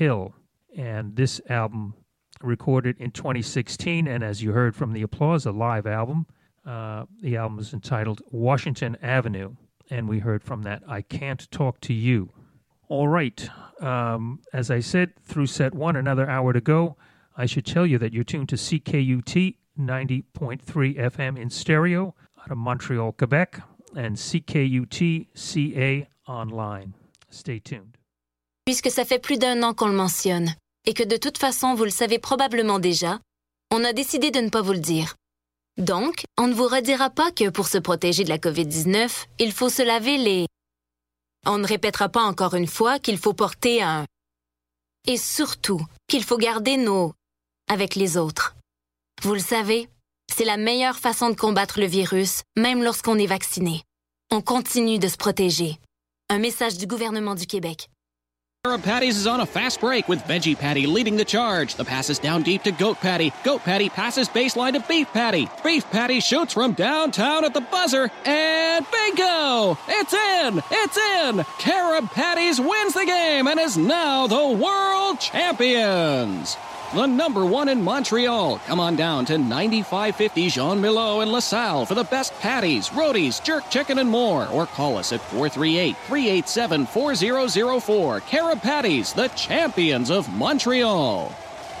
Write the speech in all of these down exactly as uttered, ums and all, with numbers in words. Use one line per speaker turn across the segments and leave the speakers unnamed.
Hill. And this album recorded in twenty sixteen, and as you heard from the applause, a live album. Uh, the album is entitled Washington Avenue, and we heard from that I Can't Talk to You. All right, um, as I said, through set one, another hour to go. I should tell you that you're tuned to C K U T ninety point three F M in stereo out of Montreal, Quebec, and C K U T C A online. Stay tuned.
Puisque ça fait plus d'un an qu'on le mentionne, et que de toute façon vous le savez probablement déjà, on a décidé de ne pas vous le dire. Donc, on ne vous redira pas que pour se protéger de la covid dix-neuf, il faut se laver les... On ne répétera pas encore une fois qu'il faut porter un... Et surtout, qu'il faut garder nos... avec les autres. Vous le savez, c'est la meilleure façon de combattre le virus, même lorsqu'on est vacciné. On continue de se protéger. Un message du gouvernement du Québec.
Cara Patties is on a fast break with Veggie Patty leading the charge. The pass is down deep to Goat Patty. Goat Patty passes baseline to Beef Patty. Beef Patty shoots from downtown at the buzzer, and bingo! It's in! It's in! Cara Patties wins the game and is now the world champions! The number one in Montreal. Come on down to ninety-five fifty Jean Milo in LaSalle for the best patties, roadies, jerk chicken, and more. Or call us at four three eight, three eight seven, four zero zero four. Cara Patties, the champions of Montreal.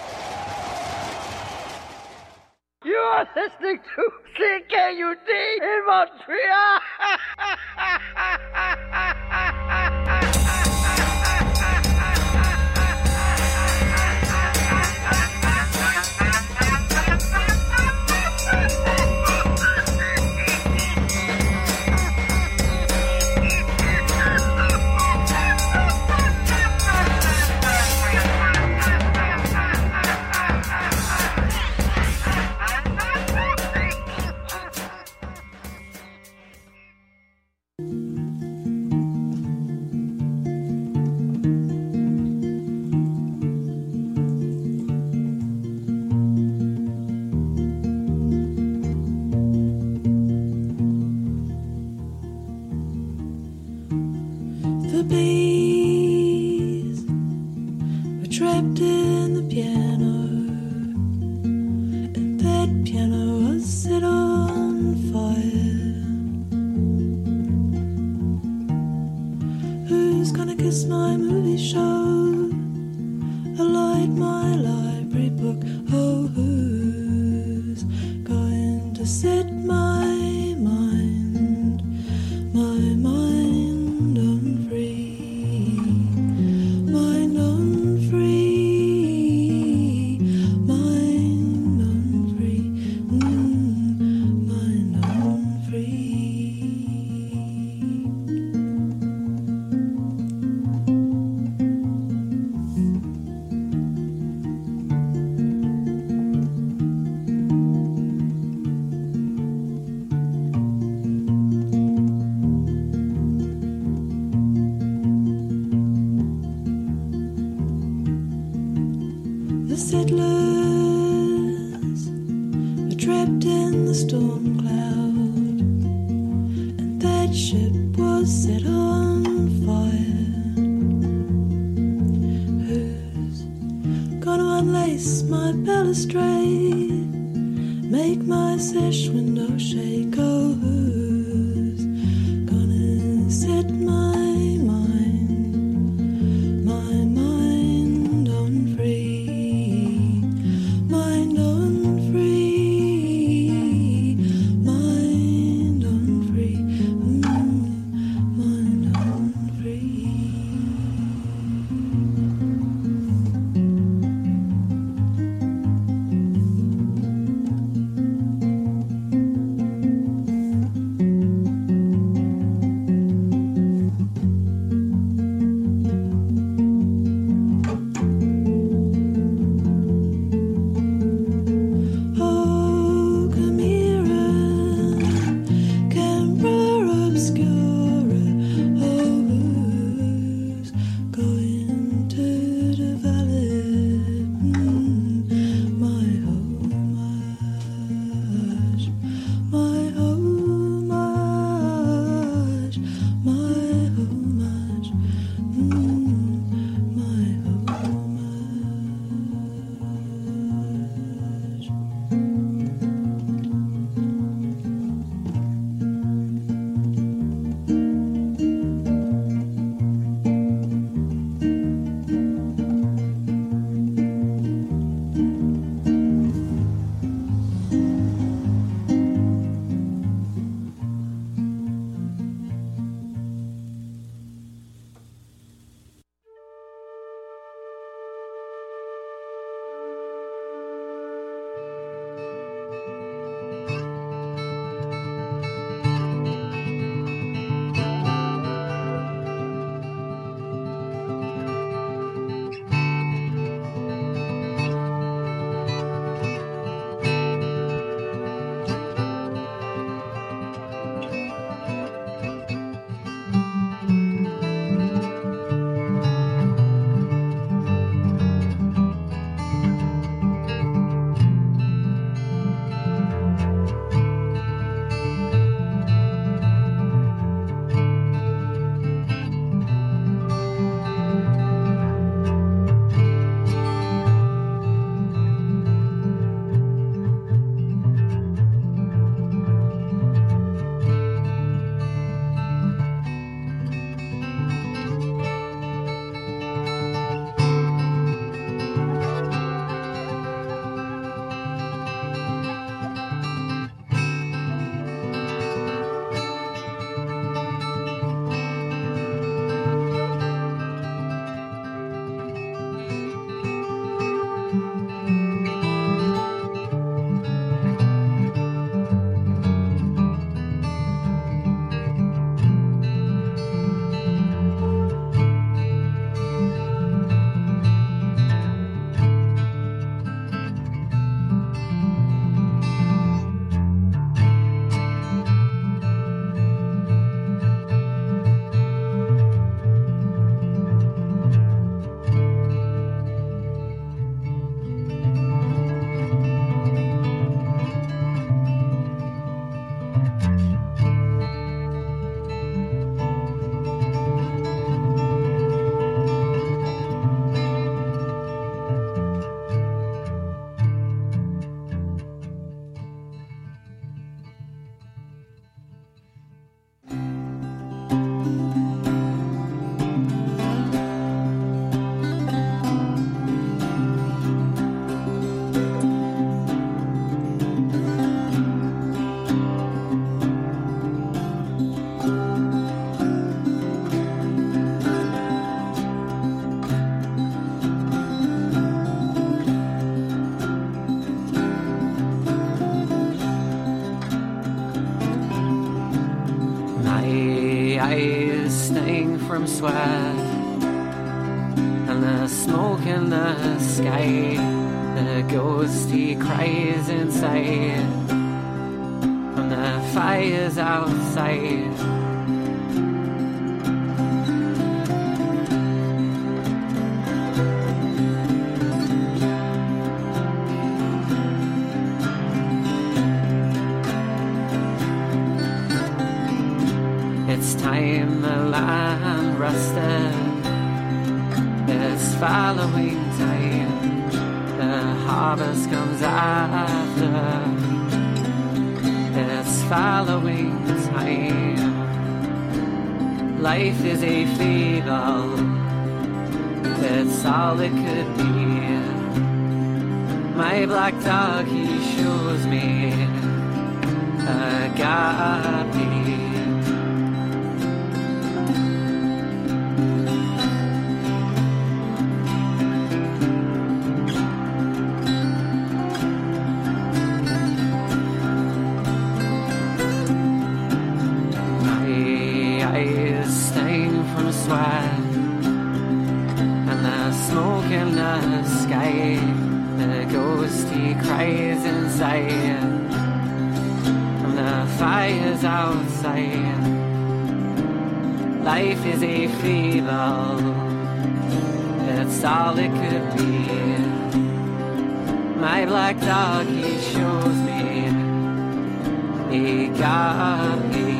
You are listening to C K U T in Montreal.
from sweat, and the smoke in the sky, the ghosty cries inside, from the fires outside. It's time the land rested, it's following time, the harvest comes after, it's following time. Life is a fable, it's all it could be. My black dog, he shows me agape. And the smoke in the sky, the ghosty cries inside, and the fires outside. Life is a fable, it's all it could be. My black dog, he shows me he got me.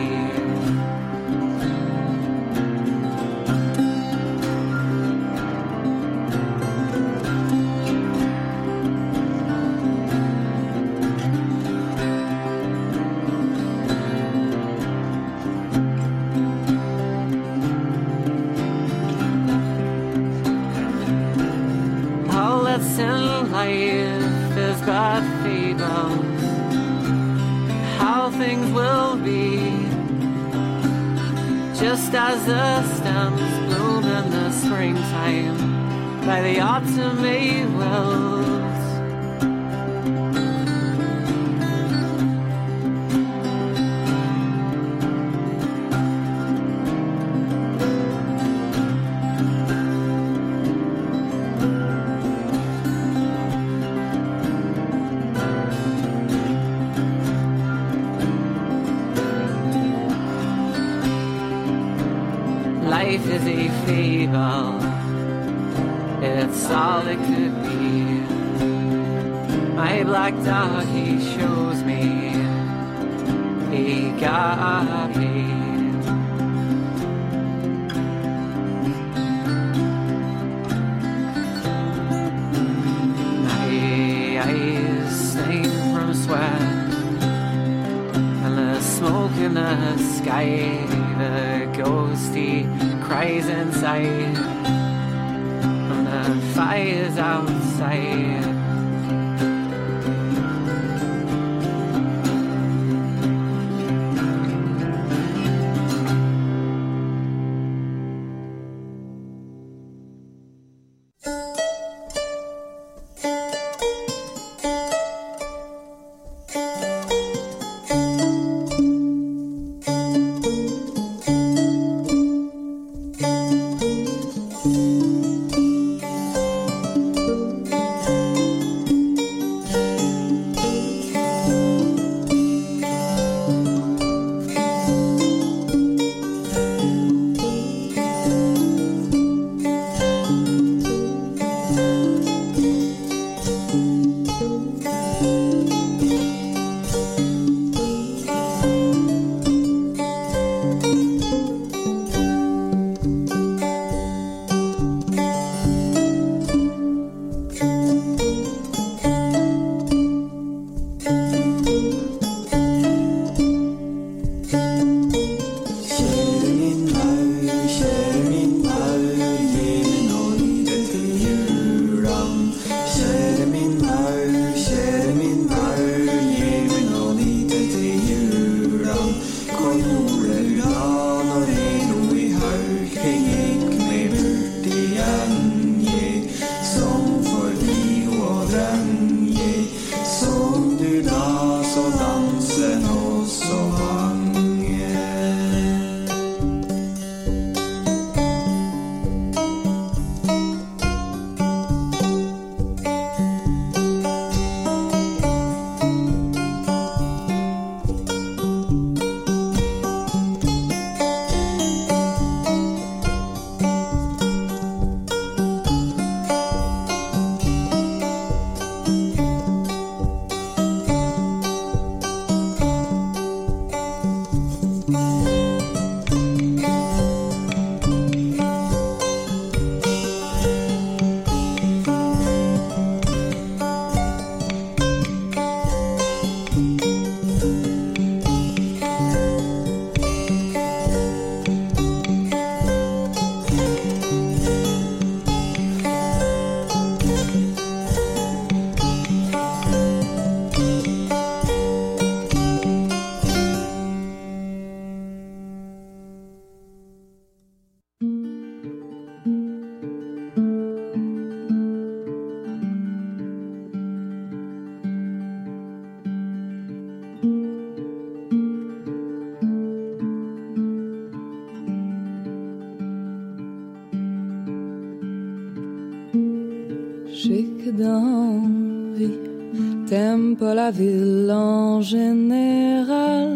Life is but fables, how things will be, just as the stems bloom in the springtime by the autumn May wills. Life is a fable, it's all it could be. My black dog, he shows me he got me. My eyes stain from sweat, and the smoke in the sky, the ghosty cries inside, and the fires outside.
Chic d'envie, t'aimes pas la ville en général.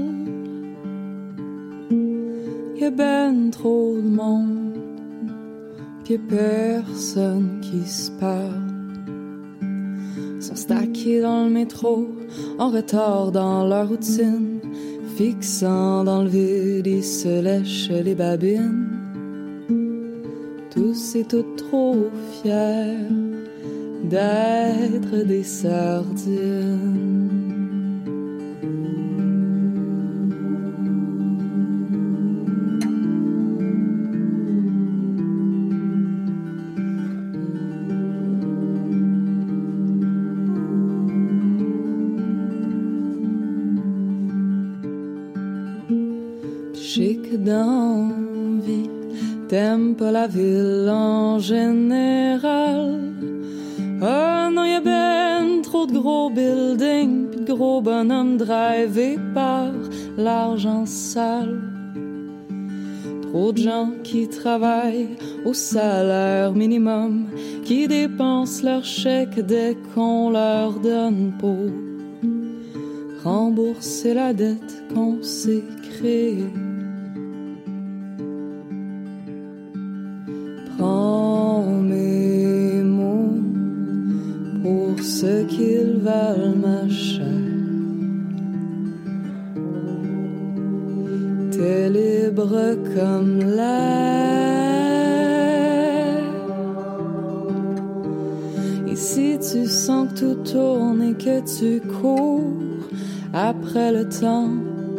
Y'a ben trop de monde, pis y'a personne qui se parle. Sont stackés dans le métro, en retard dans leur routine, fixant dans le vide, ils se lèchent les babines. Tous et toutes trop fiers d'être des sardines. Chic d'envie, t'aimes pas la ville en général. Oh non, y'a ben trop de gros buildings pis de gros bonhommes drivés par l'argent sale. Trop de gens qui travaillent au salaire minimum, qui dépensent leur chèque dès qu'on leur donne pour rembourser la dette qu'on s'est créée. Prends mes mots pour ce qu'ils valent, ma chère. T'es libre comme l'air. Et si tu sens que tout tourne et que tu cours après le temps,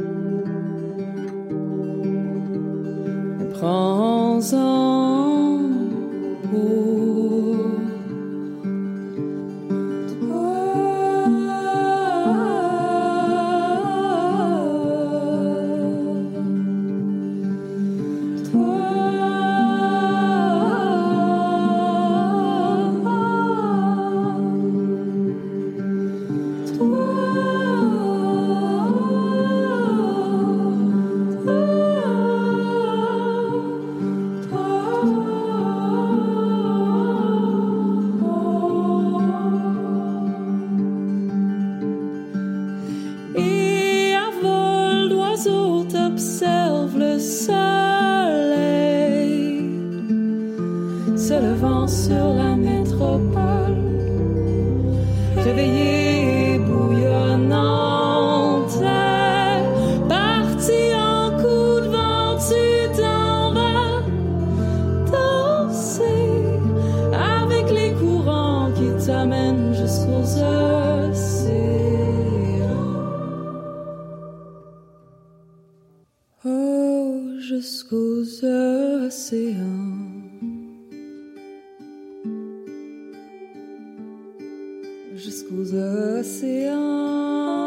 prends-en pour sur la métropole, réveillée, bouillonnante, partie en coup de vent, tu t'en vas danser avec les courants qui t'amènent jusqu'aux océans. Oh, jusqu'aux océans. Jusqu'aux océans.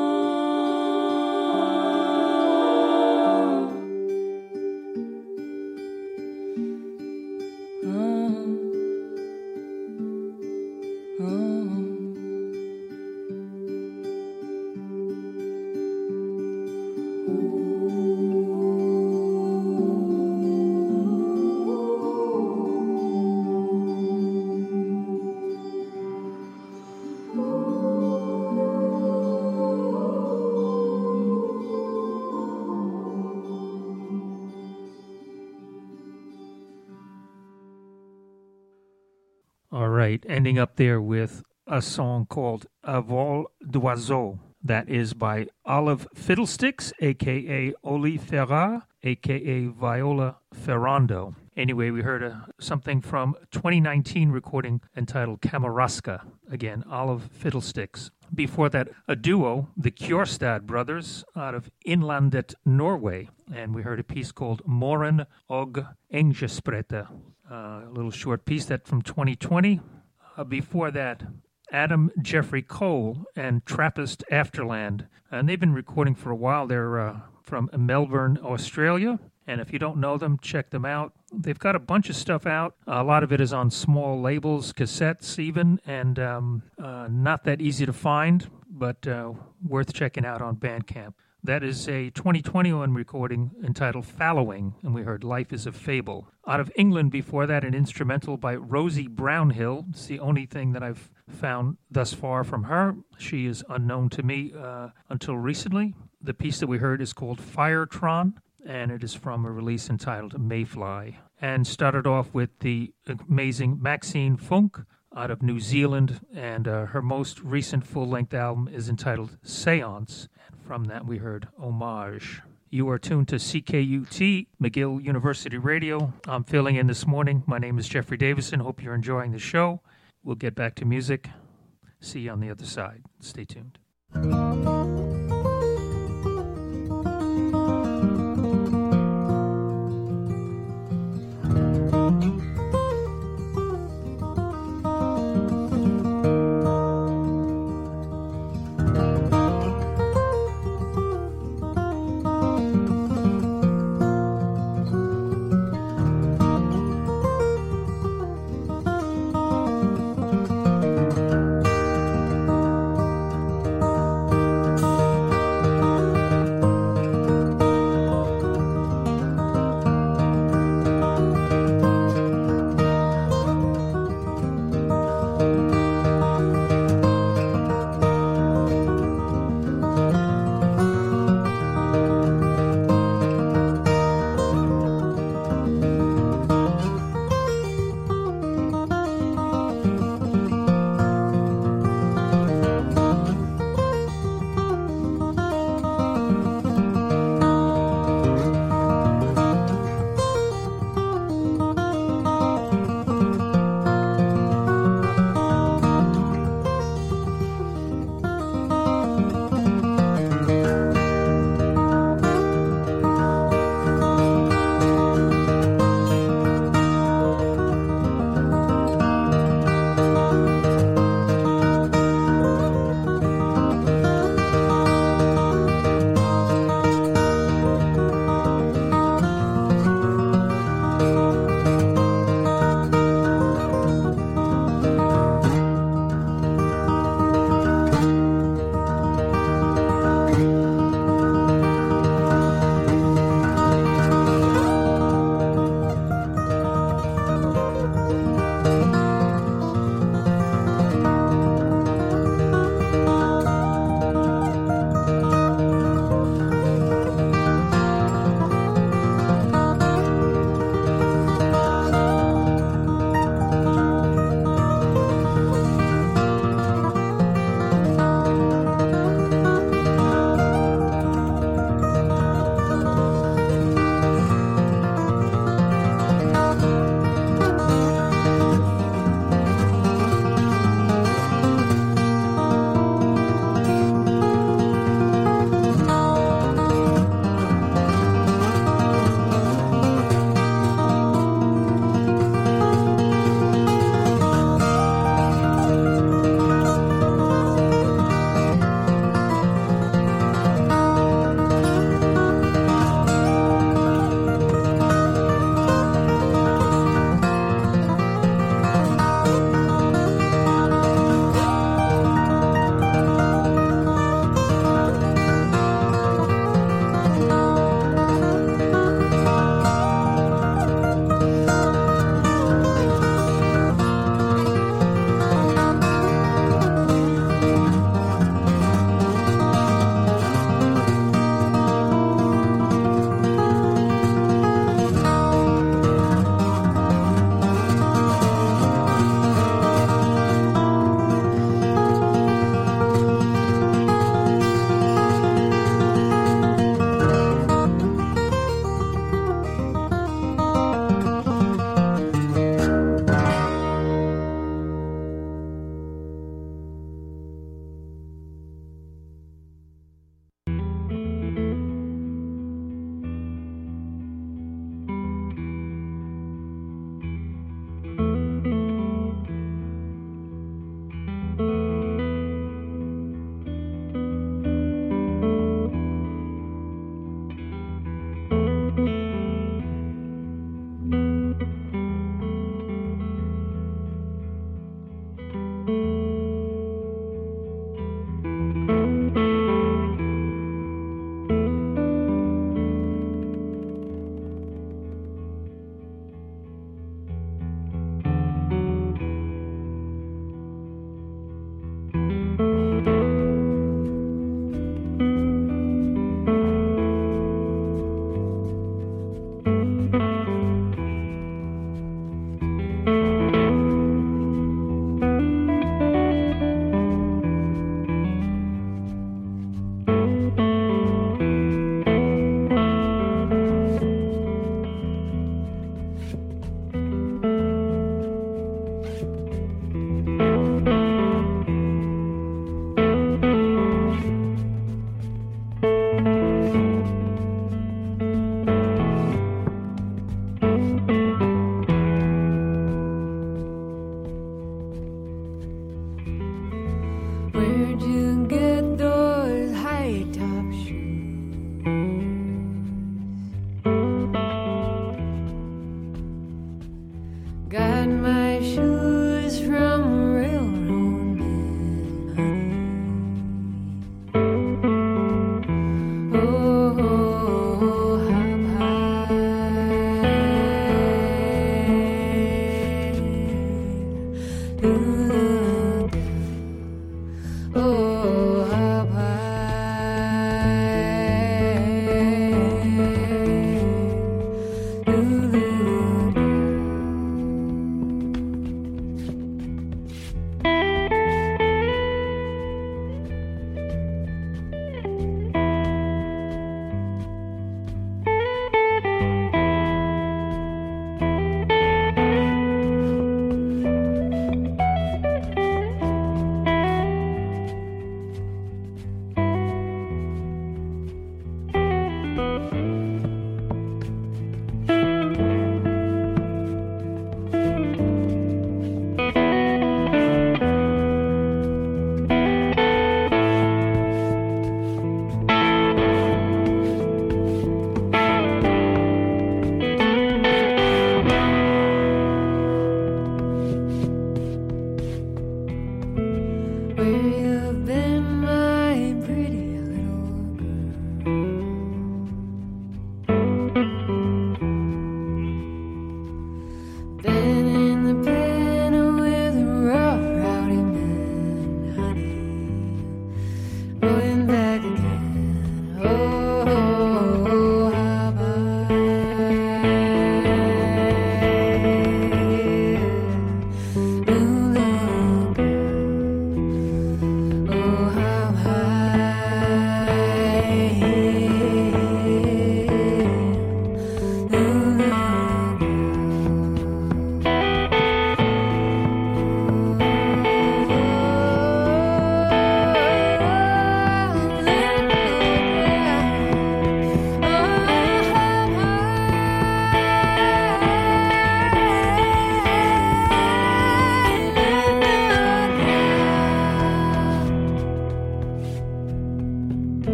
Ah, ah.
All right, ending up there with a song called A Vol d'Oiseau. That is by Olive Fiddlesticks, a k a. Oli Ferrar, a k a. Viola Ferrando. Anyway, we heard a, something from twenty nineteen recording entitled Kamarasca. Again, Olive Fiddlesticks. Before that, a duo, the Kjørstad brothers, out of Inlandet, Norway. And we heard a piece called Moren og Engesprette, uh, a little short piece that from twenty twenty. Uh, before that, Adam Jeffrey Cole and Trappist Afterland. And they've been recording for a while. They're uh, from Melbourne, Australia. And if you don't know them, check them out. They've got a bunch of stuff out. A lot of it is on small labels, cassettes even, and um, uh, not that easy to find, but uh, worth checking out on Bandcamp. That is a twenty twenty-one recording entitled Fallowing, and we heard Life is a Fable. Out of England before that, an instrumental by Rosie Brownhill. It's the only thing that I've found thus far from her. She is unknown to me uh, until recently. The piece that we heard is called Firetron, and it is from a release entitled Mayfly. And started off with the amazing Maxine Funk out of New Zealand, and uh, her most recent full-length album is entitled Seance. And from that we heard Homage. You are tuned to C K U T, McGill University Radio. I'm filling in this morning. My name is Jeffrey Davison. Hope you're enjoying the show. We'll get back to music. See you on the other side. Stay tuned.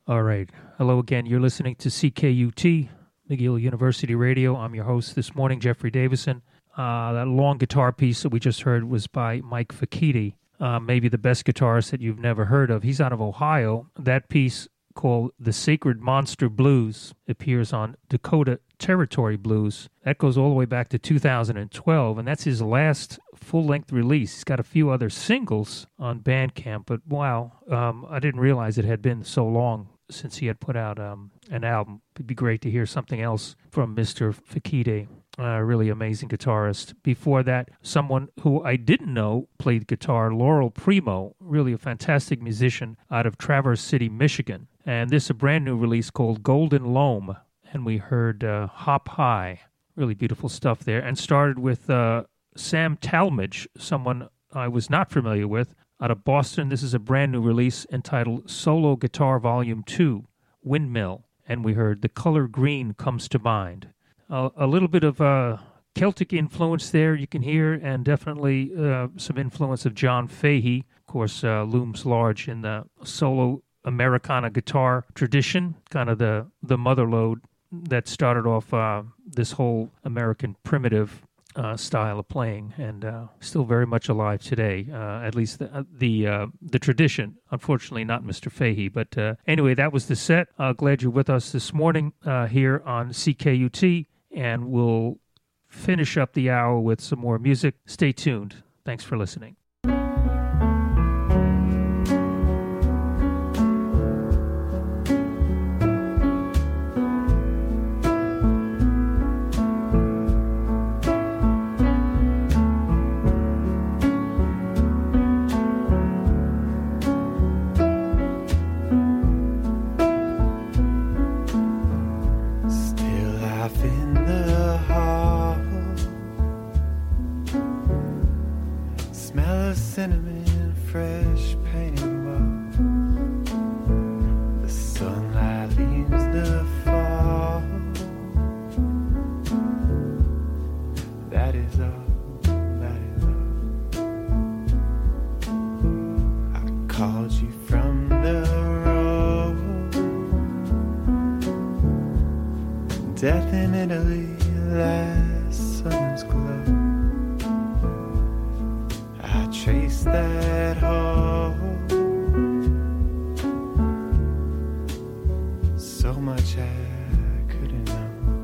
All right. Hello again. You're listening to C K U T, McGill University Radio. I'm your host this morning, Jeffrey Davison. Uh, that long guitar piece that we just heard was by Mike Fakiti, uh, maybe the best guitarist that you've never heard of. He's out of Ohio. That piece, called The Sacred Monster Blues, appears on Dakota Territory Blues. That goes all the way back to two thousand twelve, and that's his last full-length release. He's got a few other singles on Bandcamp, but wow, um, I didn't realize it had been so long since he had put out um, an album. It'd be great to hear something else from Mister Fakiti. A uh, really amazing guitarist. Before that, someone who I didn't know played guitar, Laurel Primo, really a fantastic musician out of Traverse City, Michigan. And this is a brand new release called Golden Loam. And we heard uh, Hop High. Really beautiful stuff there. And started with uh, Sam Talmadge, someone I was not familiar with, out of Boston. This is a brand new release entitled Solo Guitar Volume two, Windmill. And we heard The Color Green Comes to Mind. Uh, a little bit of uh, Celtic influence there you can hear, and definitely uh, some influence of John Fahey. Of course, uh, looms large in the solo Americana guitar tradition, kind of the, the mother lode that started off uh, this whole American primitive uh, style of playing, and uh, still very much alive today, uh, at least the uh, the, uh, the tradition. Unfortunately, not Mister Fahey. But uh, anyway, that was the set. Uh, glad you're with us this morning uh, here on C K U T. And we'll finish up the hour with some more music. Stay tuned. Thanks for listening.
Death in Italy, last summer's glow. I chased that home. So much I couldn't know.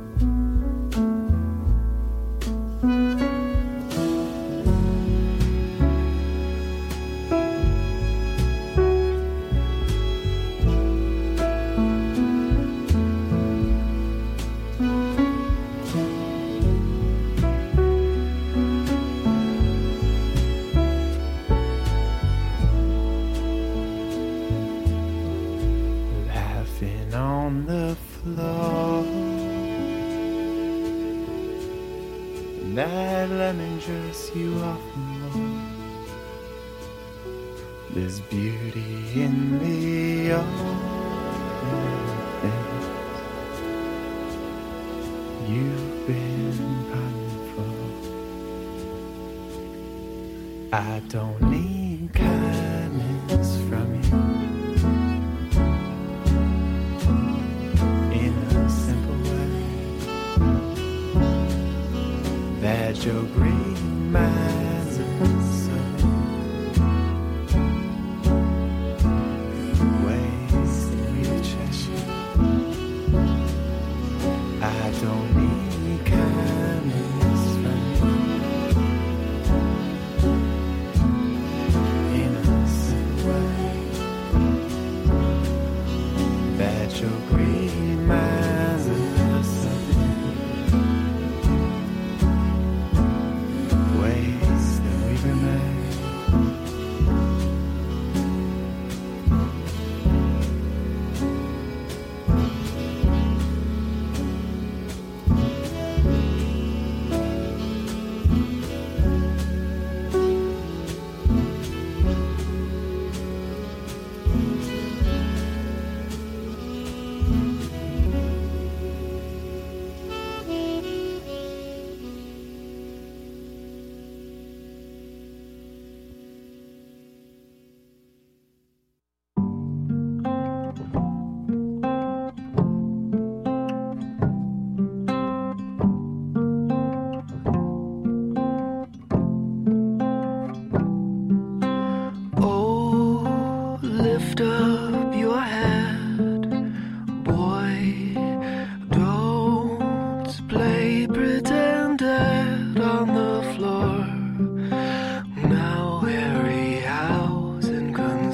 That lemon dress you often wore. There's beauty in the ordinary things you've been pining for. I don't need kindness from you. In a simple way, that your great minds are so ways that we treasure. I don't need kindness from you. In a simple way, that your great minds are so ways that we remain.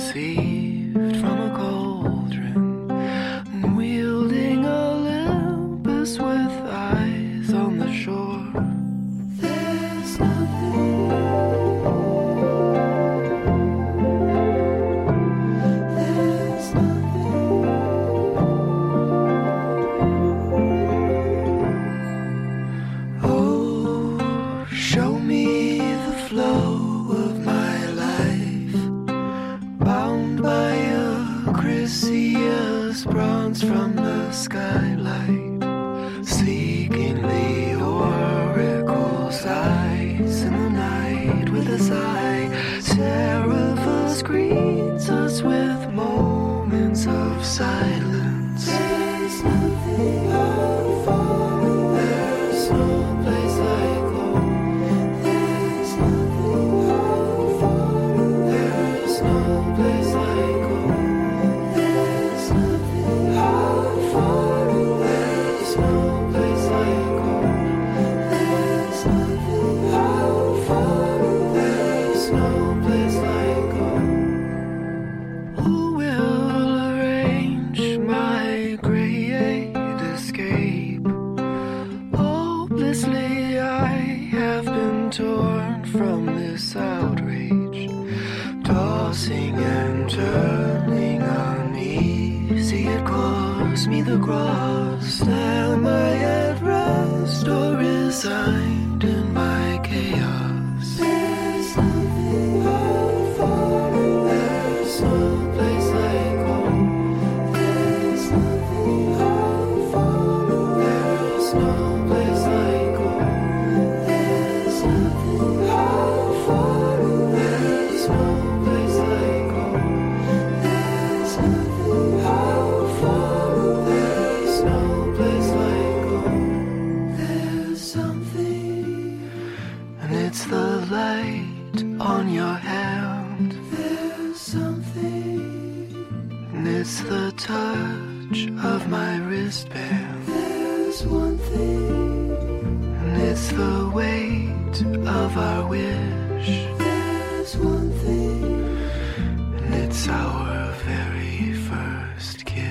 conceived from a cauldron, and wielding Olympus with eyes on the shore. There's nothing. There's nothing. Oh, show me the flow of my life, bound by a Chryseis bronze from the skylight, seeking the oracle's eyes in the night with a sigh. Seriphus greets us with moments of silence. There's nothing out far away. There's no place like home. There's nothing out far away. There's no place like home. There's nothing out far away. There's no place like home. There's nothing out far away. There's no place like home. Who will arrange my great escape? Hopelessly I have been torn from this outrage, tossing and turning uneasy. It costs me the cross. Am I at rest or resigned in my chaos? There's nothing out far away. There's no place like home. There's nothing out far away. There's no place like home. There's nothing out far away. There's no place like home. There's nothing out far away. There's no place like home. There's something, and it's the light on your hand. There's something, and it's the touch of my wristband. There's one thing, and it's the weight of our wish. There's one thing, and it's our very first kiss.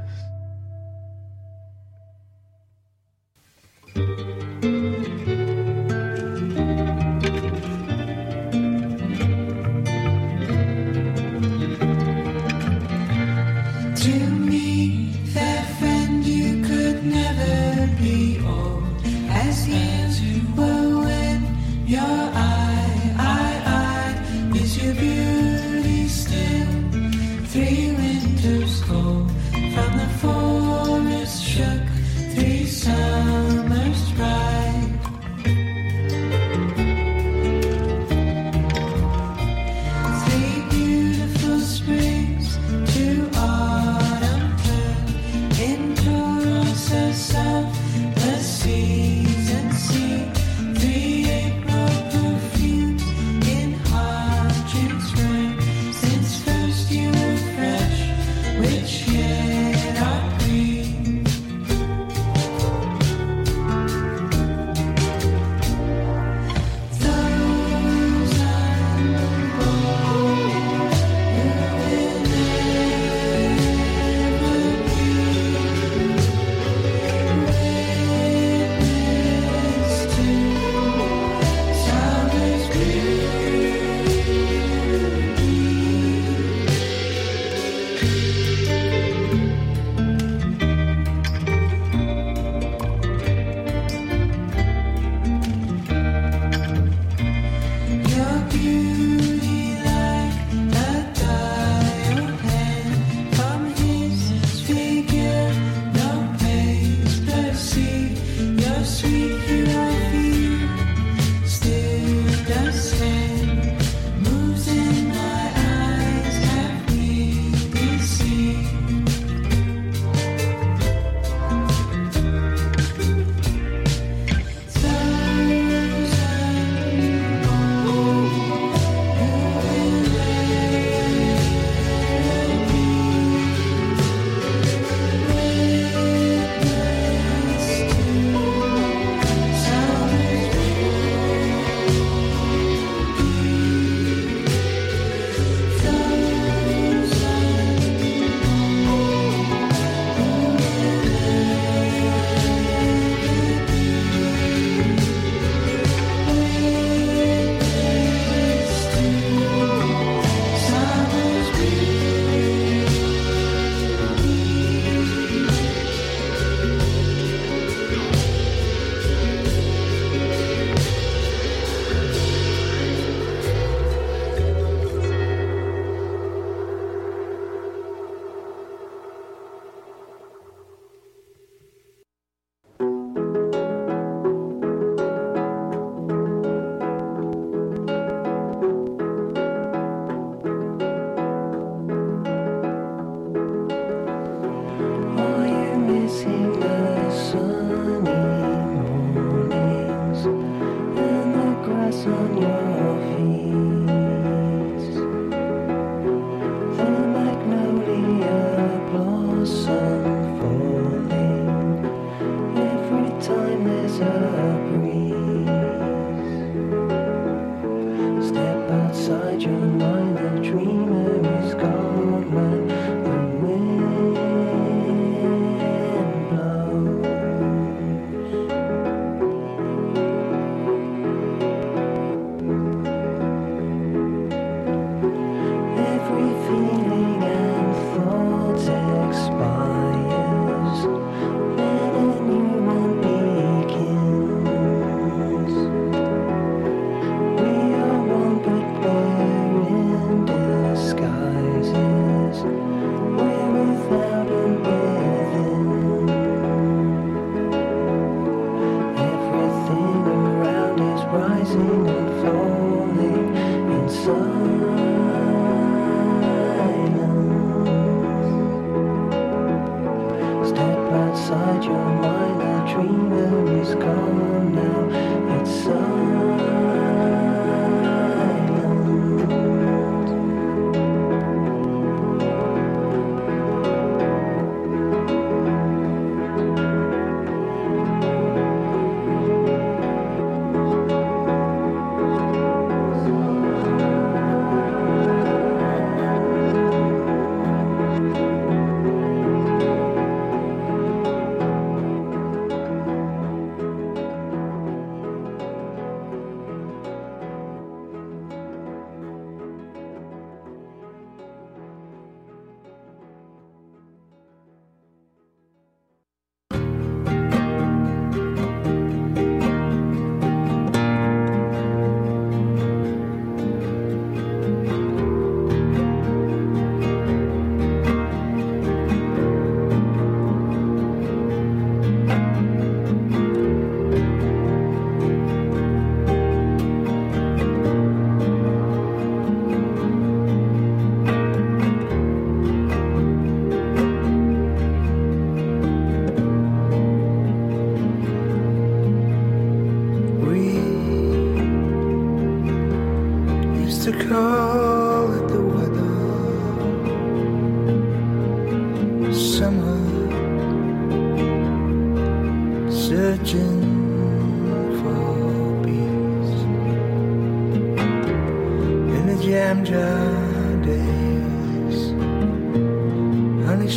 To me, fair friend, you could never be old, as years were when your eye, eye, eye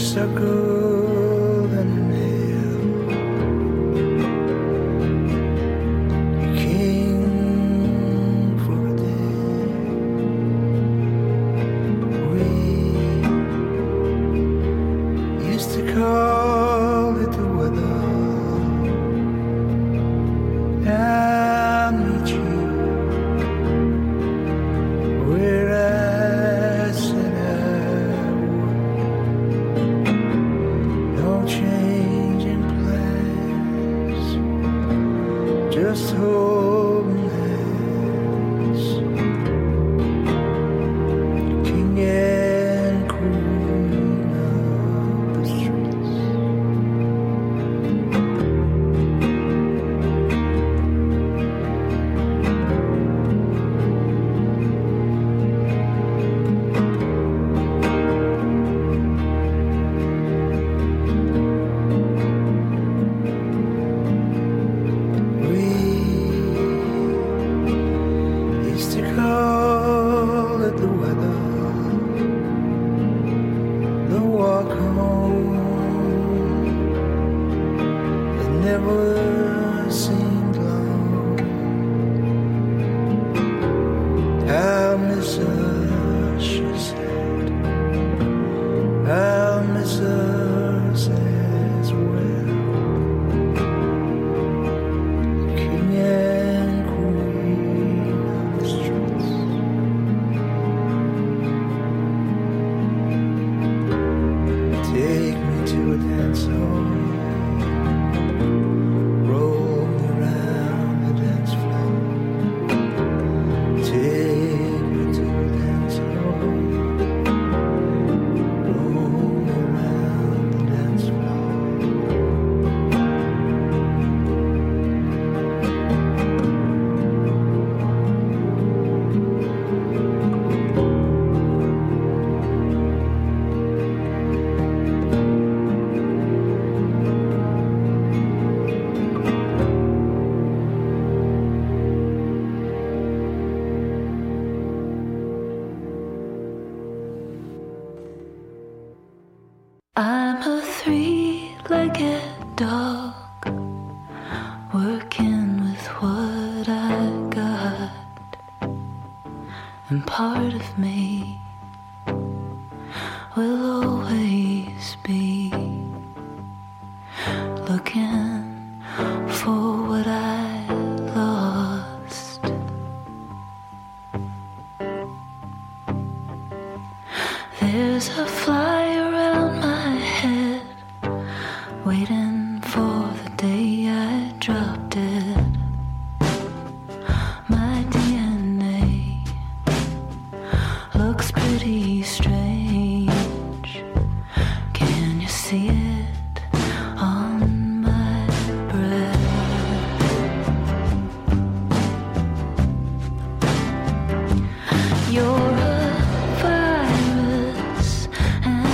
honeysuckle and an ale. King for a day. We used to call it the weather. I'll meet you where I said I would. No change in plans, just holding hands. King and queen of the streets. We used to call it the weather, the walk home. It never seemed long. I'll miss her, she said. I'll miss us as well. King and queen of the streets. Take me to a dance hall. Roll me around the dance floor. Take me to a dance hall. Roll me around the dance floor.
I'm a three-legged dog, working with what I got. And part of me will always be looking for what I lost. There's a fly around my head, waiting for the day I dropped it. My D N A looks pretty strange. Can you see it on my breath? You're a virus and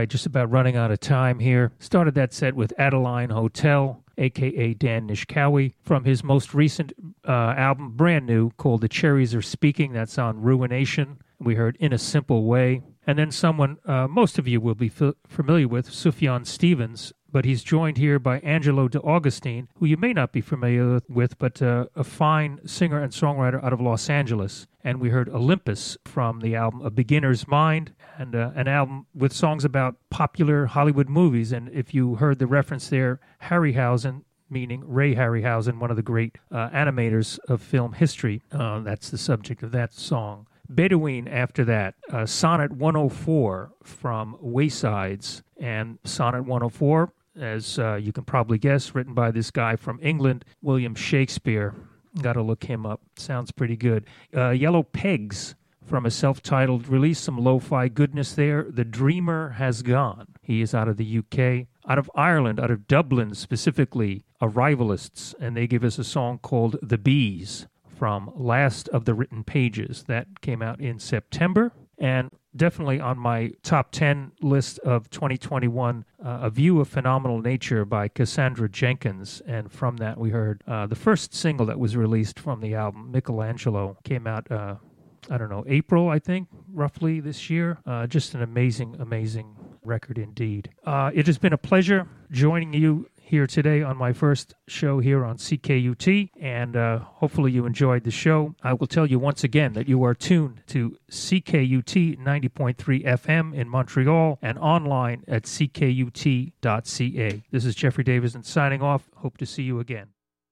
just about running out of time here. Started that set with Adeline Hotel, a k a. Dan Nishkawi, from his most recent uh, album, brand new, called The Cherries Are Speaking. That's on Ruination. We heard In a Simple Way. And then someone uh, most of you will be f- familiar with, Sufjan Stevens, but he's joined here by Angelo DeAugustine, who you may not be familiar with, but uh, a fine singer and songwriter out of Los Angeles. And we heard Olympus from the album A Beginner's Mind, and uh, an album with songs about popular Hollywood movies. And if you heard the reference there, Harryhausen, meaning Ray Harryhausen, one of the great uh, animators of film history, uh, that's the subject of that song. Bedouin after that, uh, Sonnet one oh four from Waysides. And Sonnet one oh four, as uh, you can probably guess, written by this guy from England, William Shakespeare. Got to look him up. Sounds pretty good. Uh, Yellow Pegs from a self-titled release, some lo-fi goodness there. The Dreamer Has Gone. He is out of the U K. Out of Ireland, out of Dublin specifically, Arrivalists, and they give us a song called The Bees from Last of the Written Pages. That came out in September, and definitely on my top ten list of twenty twenty-one, uh, A View of Phenomenal Nature by Cassandra Jenkins, and from that we heard uh, the first single that was released from the album, Michelangelo, came out, uh, I don't know, April, I think, roughly this year. Uh, just an amazing, amazing record indeed. Uh, it has been a pleasure joining you here today on my first show here on C K U T, and uh, hopefully you enjoyed the show. I will tell you once again that you are tuned to C K U T ninety point three F M in Montreal and online at c k u t dot c a. This is Jeffrey Davison signing off. Hope to see you again.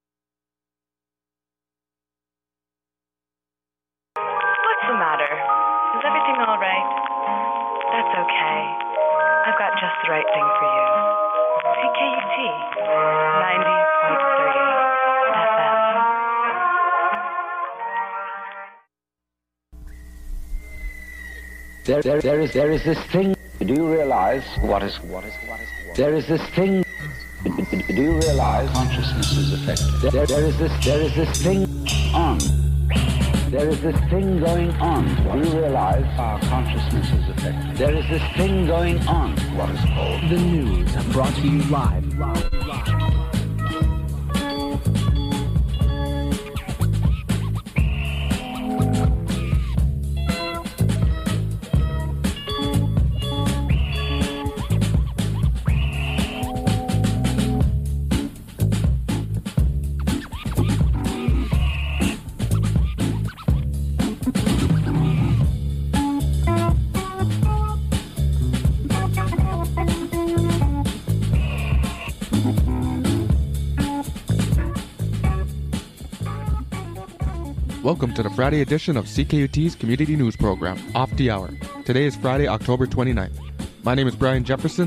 What's the matter? Is everything all right? That's okay. I've got just the right thing for you. C K U T ninety point three F M.
There, there, there is, there is this thing. Do you realize what is, what is, what is, what? There is this thing. Do you realize consciousness is affected? There, there is this, there is this thing on. There is this thing going on. Do you realize our consciousness is affected? There is this thing going on. What is called
the news, brought to you live. live, live.
Welcome to the Friday edition of C K U T's Community News Program, Off the Hour. Today is Friday, October twenty-ninth. My name is Brian Jefferson.